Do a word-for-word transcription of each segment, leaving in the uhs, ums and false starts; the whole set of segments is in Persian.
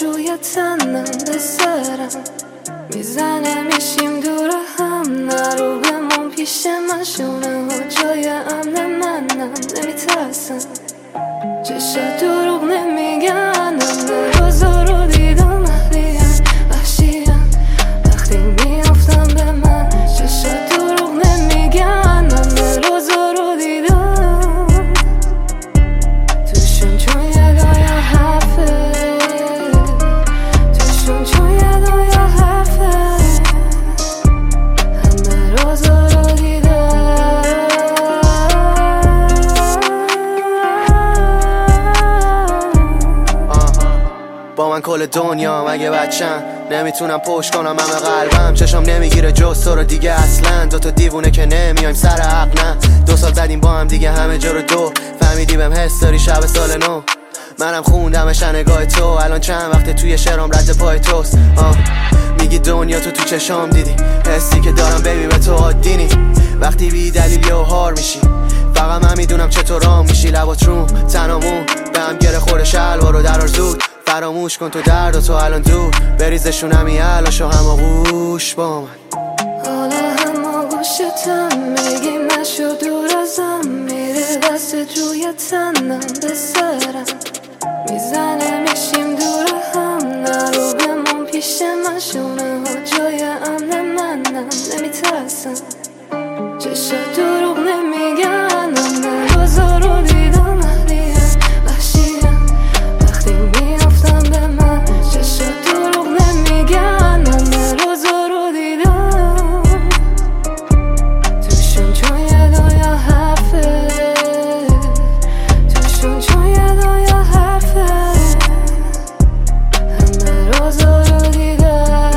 روی تنم به سرم میزنه میشیم دور هم، نرو بمون پیش من، شونه ها جای امن منم، نمیترسم چشا دروغ نمیگن، همه روزا رو دیدم اهلیم وحشیم وقتی میافتم به من، چشا دروغ نمیگن، همه روزا رو دیدم توشون چون یدای حرفه، توشون چون یدای حرفه، همه روزا رو دیدم. با من کل دنیا مگه بچم، نمیتونم پشت کنم همه قلبم، چشم نمیگیره جز تو رو دیگه اصلا، دوتا دیوونه که نمیایم سر حق، نه دو سال زدیم با هم دیگه همه جا رو دو، فهمیدی بهم حس داری شب سال نو، منم خوندمش نگاه تو، الان چند وقته توی شعرام رد پای توست، آه میگی دنیا تو تو چشام دیدی، حسی که دارم ببین به تو عادی نی، وقتی بی دلیل یه هار میشی، فقط من میدونم چطور رام میشی، لبات روم تنامون به هم گره خورده، شلوار رو درار زود فراموش کن تو درد و تو الان دور، بریزشون همی علاشو هماغوش با من، حالا هماغوشتم میگی نشو دور ازم، میره دستت روی تنم به سرم میزنه میشیم دور هم، نرو بمون پیش من، شونه ها جای امن منم، نمیترسم چشا دروغ نمیگن، همه روزا رو دیدم اهلیم وحشیم وقتی میافتم به من، چشا دروغ نمیگن، همه روزا رو دیدم توشون چون یدای حرفه، توشون چون یدای حرفه، همه روزا رو دیدم.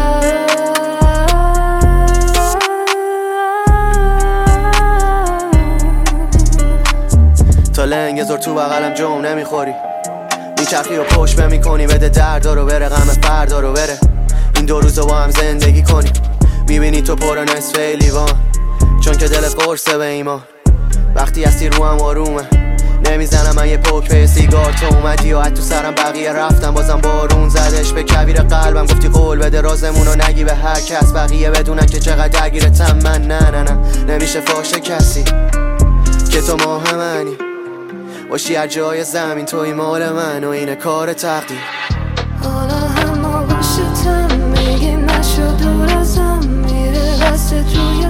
تا لنگ زور تو بغلم جوم نمیخوری، میچرخی و پشت بمی کنی، بده دردا رو بره غم فردا رو بره، این دو روزو با هم زندگی کنی، میبینی تو پر نصف لیوان، چون که دلت قرصه به ایمان، وقتی هستی رو هم آرومه، نمیزنم من یه پوک به سیگار، تو اومدی و حد تو سرم بقیه رفتم، بازم بارون زدش به کویر قلبم، گفتی قول بده رازمونو نگی به هر کس، بقیه بدونن که چقدر درگیرتم من، نه نه نه نمیشه فاشه کسی که تو ماه منی، باشی هر جای زمین توی مال من و اینه کار تقدیر. حالا هماغوشتم میگی نشو دور ازم، میره دستت روی